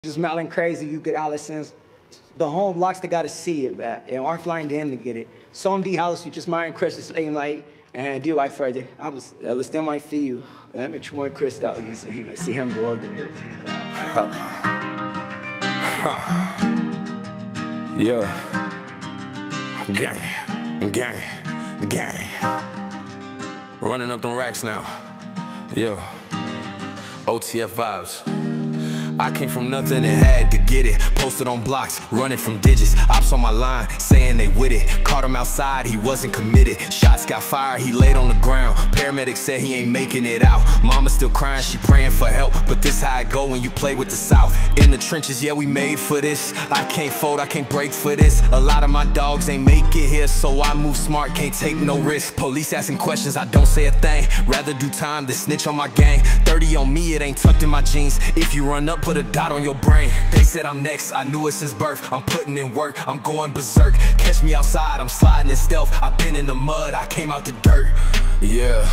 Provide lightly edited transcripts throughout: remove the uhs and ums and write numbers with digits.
Just smelling crazy, you get Allison's. The home blocks, they gotta see it, man. And aren't flying them to get it. Some D house, you just mind Chris is saying like, and do like further. I was still might feel you. Let me try Chris out. You see him go up there. Yeah. Gang. Running up them racks now. Yeah. OTF vibes. I came from nothing and had to get it. Posted on blocks, running from digits. Ops on my line, saying they with it. Caught him outside, he wasn't committed. Shots got fired, he laid on the ground. Paramedics said he ain't making it out. Mama still crying, she praying for help. But this how it go when you play with the South. In the trenches, yeah, we made for this. I can't fold, I can't break for this. A lot of my dogs ain't make it here, so I move smart, can't take no risk. Police asking questions, I don't say a thing. Rather do time than snitch on my gang. 30 on me, it ain't tucked in my jeans. If you run up, put a dot on your brain. They said I'm next, I knew it since birth. I'm putting in work, I'm going berserk. Catch me outside, I'm sliding in stealth. I've been in the mud, I came out the dirt. Yeah.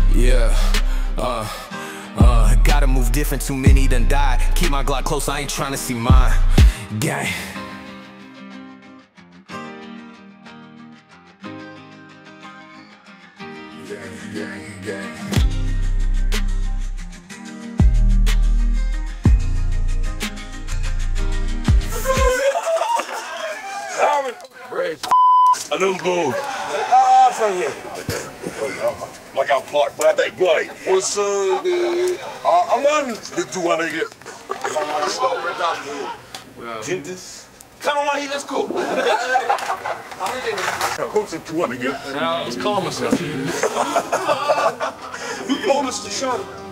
Gotta move different, too many done died. Keep my Glock close, I ain't trying to see mine. Gang. Gang. A little boo. Like I'm Clark, but that boy. What's up, dude? I'm on the 200 get. Gentis. Come on, let's go. Who's the 200 get? Now, let's call myself. You call Mr. Sean.